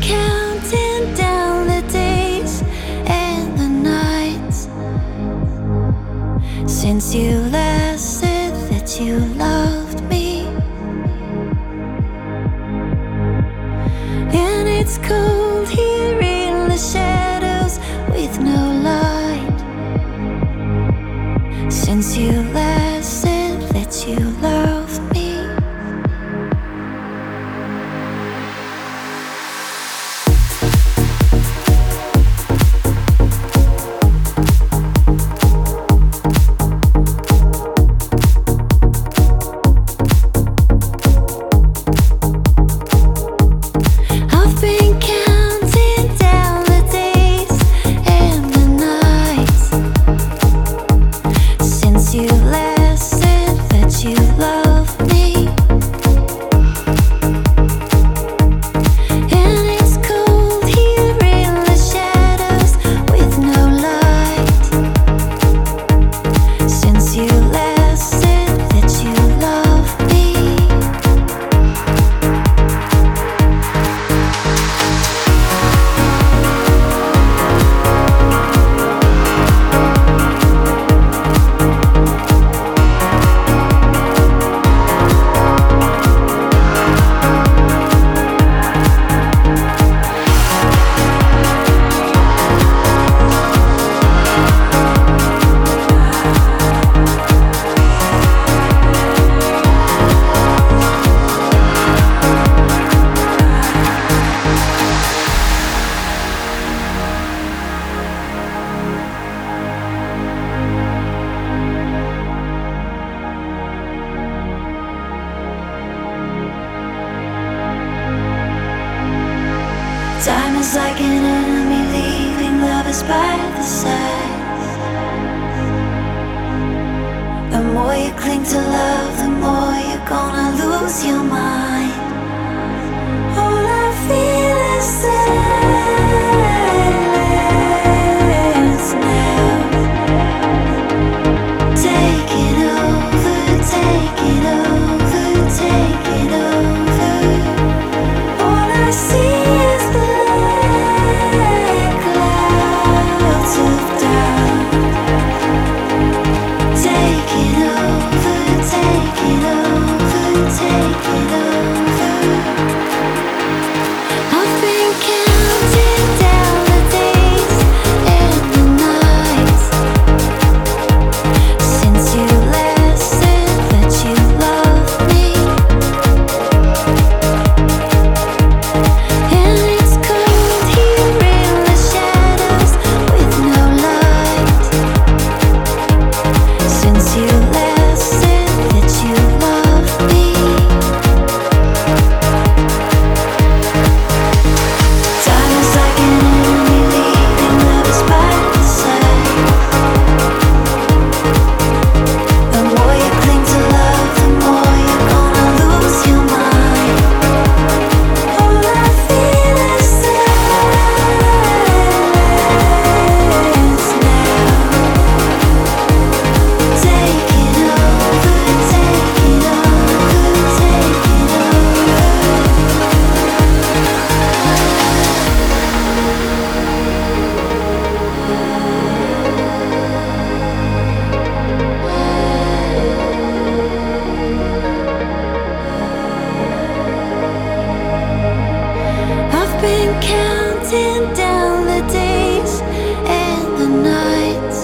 counting down the days and the nights since you last said that you loved me. And it's cold here in the shadows with no light since you last said that you loved me. Time is like an enemy leaving lovers by the side. The more you cling to love, the more you're gonna lose your mind. All I feel is silence now. Take it over, take it over, take it over. All I see is black clouds of doubt. Take it over, take it over, take it over. I've been counting down the days and the nights since you last said that you loved me. And it's cold here in the shadows with no light since you last said that you loved me. Time is like an enemy leaving lovers by the side. The more you cling to love, the more you're gonna lose your mind. All I feel is silence now. Take it over, take it over, take it over. I've been counting down the days and the nights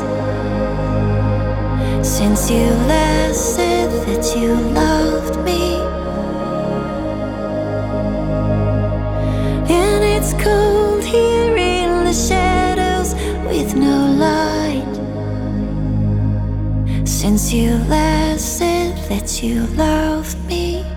since you last said that you loved me. And it's cold here in the shadows with no light since you last said that you loved me.